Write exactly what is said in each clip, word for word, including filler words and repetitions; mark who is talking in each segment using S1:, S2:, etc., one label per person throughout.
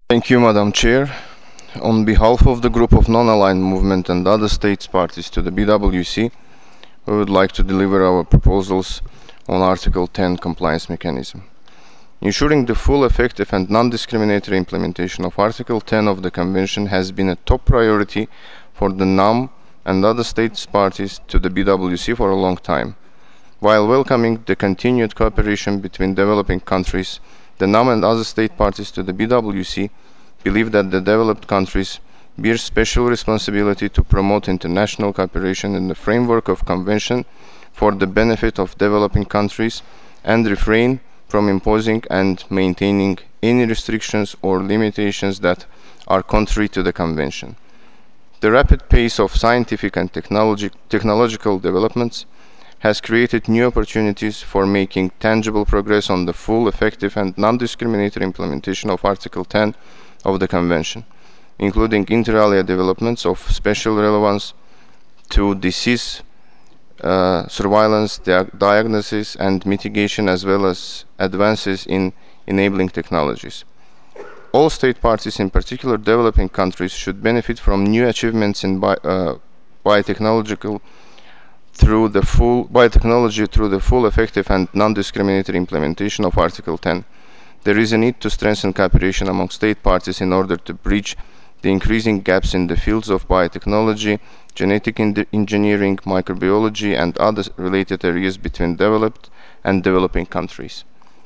S1: Thank you, Madam Chair. On behalf of the Group of Non-Aligned Movement and other states parties to the B W C, we would like to deliver our proposals on Article ten compliance mechanism. Ensuring the full, effective and non-discriminatory implementation of Article ten of the Convention has been a top priority for the N A M and other states parties to the B W C for a long time. While welcoming the continued cooperation between developing countries, the N A M and other state parties to the B W C believe that the developed countries bear special responsibility to promote international cooperation in the framework of Convention for the benefit of developing countries and refrain from imposing and maintaining any restrictions or limitations that are contrary to the Convention. The rapid pace of scientific and technologi technological developments has created new opportunities for making tangible progress on the full, effective and non-discriminatory implementation of Article ten of the Convention, including inter alia developments of special relevance to disease uh, surveillance, dia diagnosis and mitigation, as well as advances in enabling technologies. All state parties, in particular developing countries, should benefit from new achievements in bi uh, biotechnological through the full biotechnology through the full, effective and non-discriminatory implementation of Article ten. There is a need to strengthen cooperation among state parties in order to bridge the increasing gaps in the fields of biotechnology, genetic engineering, microbiology, and other related areas between developed and developing countries.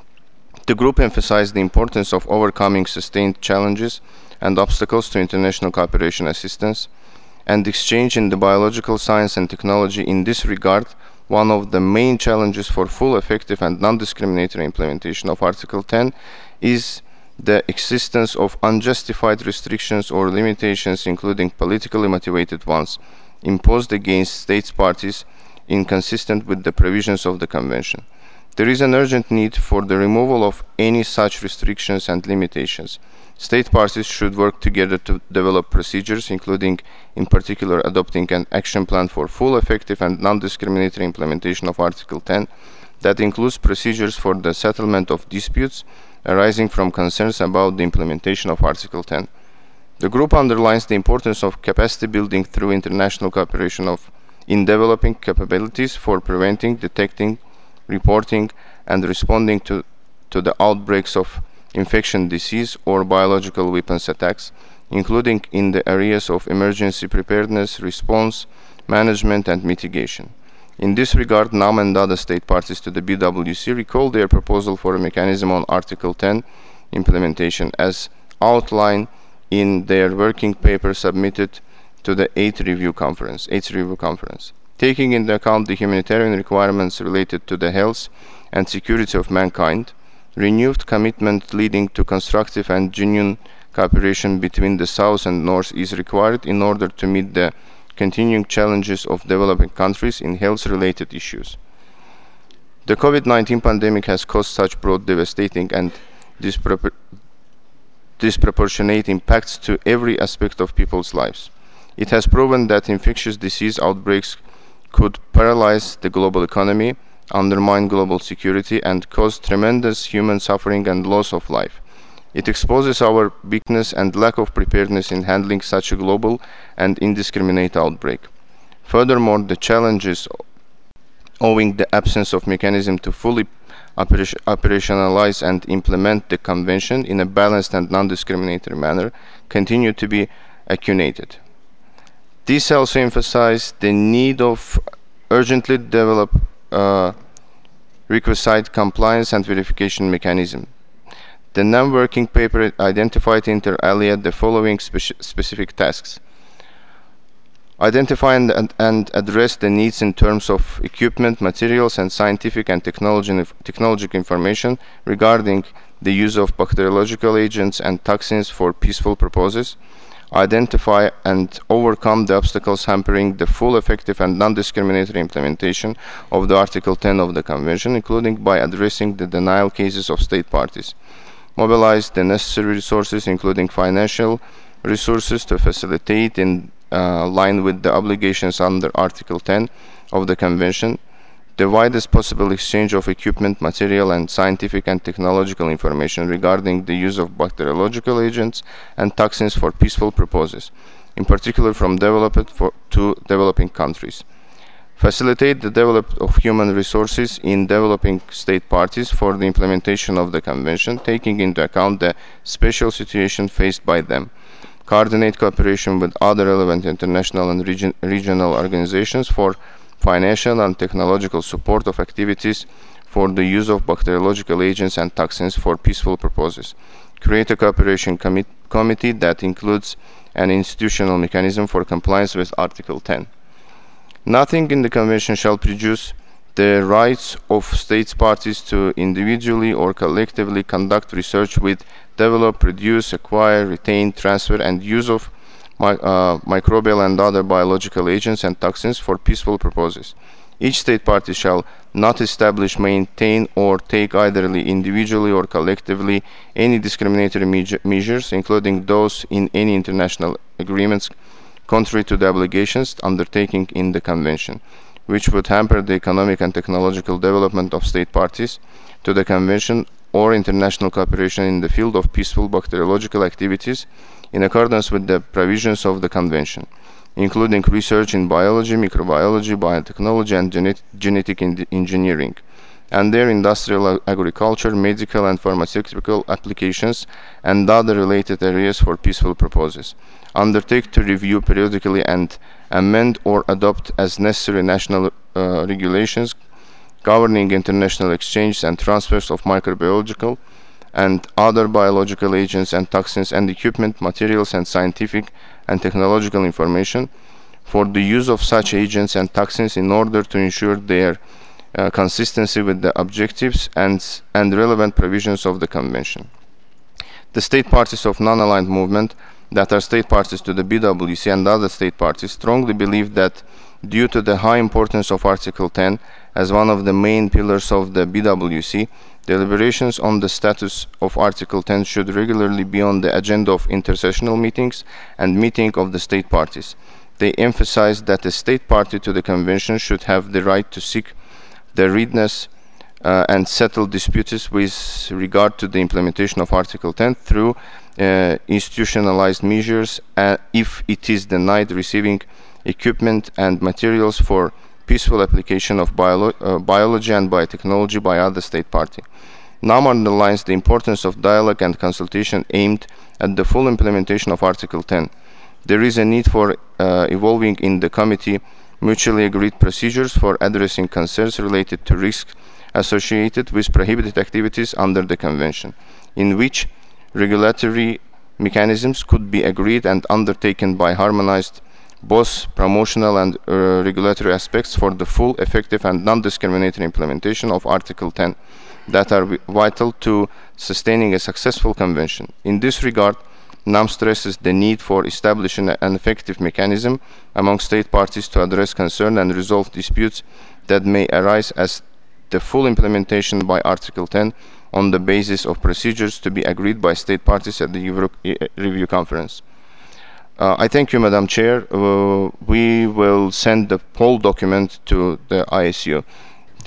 S1: The group emphasized the importance of overcoming sustained challenges and obstacles to international cooperation assistance and exchange in the biological science and technology. In this regard, one of the main challenges for full, effective and non-discriminatory implementation of Article ten is the existence of unjustified restrictions or limitations, including politically motivated ones, imposed against states parties inconsistent with the provisions of the Convention. There is an urgent need for the removal of any such restrictions and limitations. State parties should work together to develop procedures, including, in particular, adopting an action plan for full, effective and non-discriminatory implementation of Article ten that includes procedures for the settlement of disputes arising from concerns about the implementation of Article ten. The group underlines the importance of capacity building through international cooperation of, in developing capabilities for preventing, detecting, reporting and responding to, to the outbreaks of infection disease or biological weapons attacks, including in the areas of emergency preparedness, response, management and mitigation. In this regard, N A M and other state parties to the B W C recall their proposal for a mechanism on Article ten implementation as outlined in their working paper submitted to the eighth Review Conference. eighth Review Conference. Taking into account the humanitarian requirements related to the health and security of mankind, renewed commitment leading to constructive and genuine cooperation between the South and North is required in order to meet the continuing challenges of developing countries in health-related issues. The COVID nineteen pandemic has caused such broad, devastating and dispropor disproportionate impacts to every aspect of people's lives. It has proven that infectious disease outbreaks could paralyze the global economy, undermine global security, and cause tremendous human suffering and loss of life. It exposes our weakness and lack of preparedness in handling such a global and indiscriminate outbreak. Furthermore, the challenges owing the absence of mechanism to fully operation operationalize and implement the Convention in a balanced and non-discriminatory manner continue to be accentuated. This also emphasized the need of urgently develop uh, requisite compliance and verification mechanism. The N A M working paper identified inter alia the following speci specific tasks: identify and, and address the needs in terms of equipment, materials, and scientific and technology, technological information regarding the use of bacteriological agents and toxins for peaceful purposes. Identify and overcome the obstacles hampering the full, effective, and non-discriminatory implementation of the Article ten of the Convention, including by addressing the denial cases of state parties. Mobilize the necessary resources, including financial resources, to facilitate in uh, line with the obligations under Article ten of the Convention the widest possible exchange of equipment, material, and scientific and technological information regarding the use of bacteriological agents and toxins for peaceful purposes, in particular from developed for, to developing countries. Facilitate the development of human resources in developing state parties for the implementation of the Convention, taking into account the special situation faced by them. Coordinate cooperation with other relevant international and region, regional organizations for financial and technological support of activities for the use of bacteriological agents and toxins for peaceful purposes. Create a cooperation commi committee that includes an institutional mechanism for compliance with Article ten. Nothing in the Convention shall prejudice the rights of states parties to individually or collectively conduct research with, develop, produce, acquire, retain, transfer, and use of mi uh, microbial and other biological agents and toxins for peaceful purposes. Each state party shall not establish, maintain, or take either individually or collectively any discriminatory measures, including those in any international agreements contrary to the obligations undertaken in the Convention, which would hamper the economic and technological development of state parties to the Convention or international cooperation in the field of peaceful bacteriological activities in accordance with the provisions of the Convention, including research in biology, microbiology, biotechnology, and genet genetic engineering, and their industrial, agriculture, medical, and pharmaceutical applications, and other related areas for peaceful purposes. Undertake to review periodically and amend or adopt as necessary national uh, regulations governing international exchanges and transfers of microbiological and other biological agents and toxins and equipment, materials, and scientific and technological information for the use of such agents and toxins in order to ensure their uh, consistency with the objectives and, and relevant provisions of the Convention. The state parties of non-aligned movement that are state parties to the B W C and other state parties strongly believe that due to the high importance of Article ten as one of the main pillars of the B W C, deliberations on the status of Article ten should regularly be on the agenda of intersessional meetings and meeting of the state parties. They emphasize that a state party to the Convention should have the right to seek the redress uh, and settle disputes with regard to the implementation of Article ten through uh, institutionalized measures uh, if it is denied receiving equipment and materials for peaceful application of bio uh, biology and biotechnology by other state party. NAM underlines the importance of dialogue and consultation aimed at the full implementation of Article ten. There is a need for uh, evolving in the committee mutually agreed procedures for addressing concerns related to risks associated with prohibited activities under the Convention, in which regulatory mechanisms could be agreed and undertaken by harmonized both promotional and uh, regulatory aspects for the full, effective, and non-discriminatory implementation of Article ten that are vital to sustaining a successful convention. In this regard, NAM stresses the need for establishing an effective mechanism among state parties to address concern and resolve disputes that may arise as the full implementation by Article ten on the basis of procedures to be agreed by state parties at the Euro Review Conference. Uh, I thank you, Madam Chair. Uh, we will send the whole document to the I S U.